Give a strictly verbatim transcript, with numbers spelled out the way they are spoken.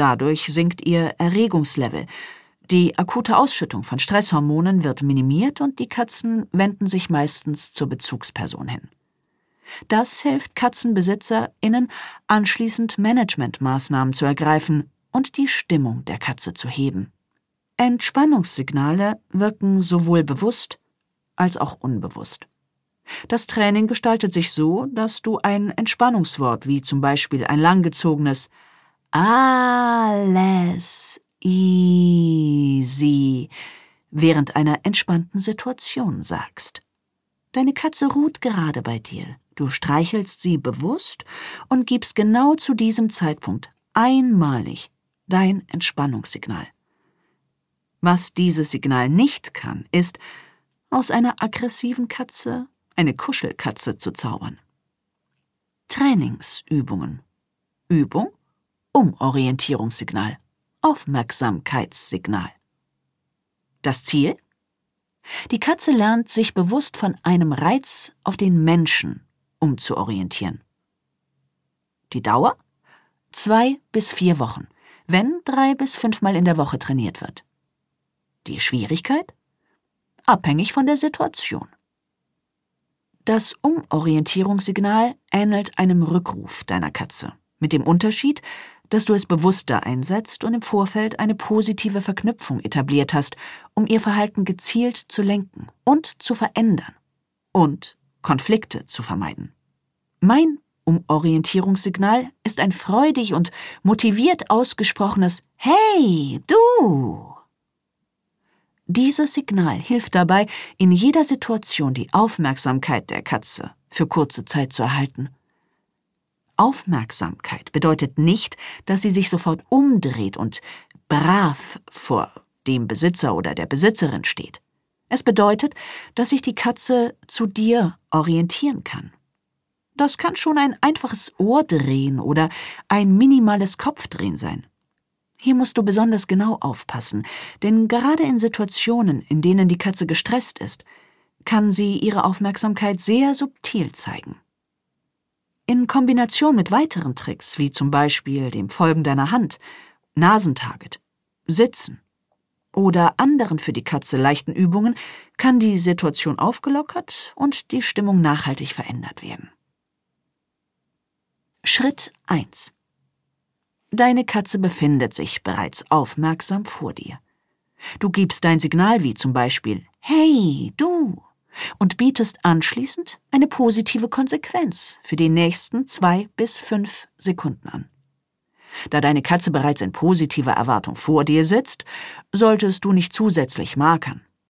Dadurch sinkt ihr Erregungslevel. Die akute Ausschüttung von Stresshormonen wird minimiert und die Katzen wenden sich meistens zur Bezugsperson hin. Das hilft KatzenbesitzerInnen, anschließend Managementmaßnahmen zu ergreifen und die Stimmung der Katze zu heben. Entspannungssignale wirken sowohl bewusst als auch unbewusst. Das Training gestaltet sich so, dass du ein Entspannungswort wie zum Beispiel ein langgezogenes Alles easy während einer entspannten Situation sagst. Deine Katze ruht gerade bei dir. Du streichelst sie bewusst und gibst genau zu diesem Zeitpunkt einmalig dein Entspannungssignal. Was dieses Signal nicht kann, ist, aus einer aggressiven Katze eine Kuschelkatze zu zaubern. Trainingsübungen. Übung, Umorientierungssignal, Aufmerksamkeitssignal. Das Ziel? Die Katze lernt, sich bewusst von einem Reiz auf den Menschen umzuorientieren. Die Dauer? Zwei bis vier Wochen, wenn drei bis fünfmal in der Woche trainiert wird. Die Schwierigkeit? Abhängig von der Situation. Das Umorientierungssignal ähnelt einem Rückruf deiner Katze, mit dem Unterschied, dass du es bewusster einsetzt und im Vorfeld eine positive Verknüpfung etabliert hast, um ihr Verhalten gezielt zu lenken und zu verändern und Konflikte zu vermeiden. Mein Umorientierungssignal ist ein freudig und motiviert ausgesprochenes Hey, du! Dieses Signal hilft dabei, in jeder Situation die Aufmerksamkeit der Katze für kurze Zeit zu erhalten. Aufmerksamkeit bedeutet nicht, dass sie sich sofort umdreht und brav vor dem Besitzer oder der Besitzerin steht. Es bedeutet, dass sich die Katze zu dir orientieren kann. Das kann schon ein einfaches Ohrdrehen oder ein minimales Kopfdrehen sein. Hier musst du besonders genau aufpassen, denn gerade in Situationen, in denen die Katze gestresst ist, kann sie ihre Aufmerksamkeit sehr subtil zeigen. In Kombination mit weiteren Tricks, wie zum Beispiel dem Folgen deiner Hand, Nasentarget, Sitzen oder anderen für die Katze leichten Übungen, kann die Situation aufgelockert und die Stimmung nachhaltig verändert werden. Schritt eins. Deine Katze befindet sich bereits aufmerksam vor dir. Du gibst dein Signal wie zum Beispiel Hey, du! Und bietest anschließend eine positive Konsequenz für die nächsten zwei bis fünf Sekunden an. Da deine Katze bereits in positiver Erwartung vor dir sitzt, solltest du nicht zusätzlich markern.